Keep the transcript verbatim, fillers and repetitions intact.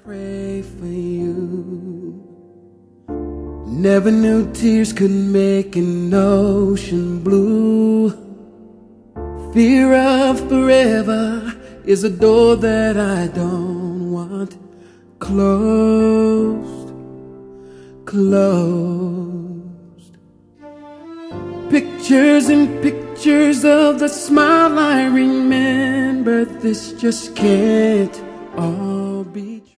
Pray for you. Never knew tears could make an ocean blue. Fear of forever is a door that I don't want closed, closed. Pictures and pictures of the smile I remember. This just can't all be true.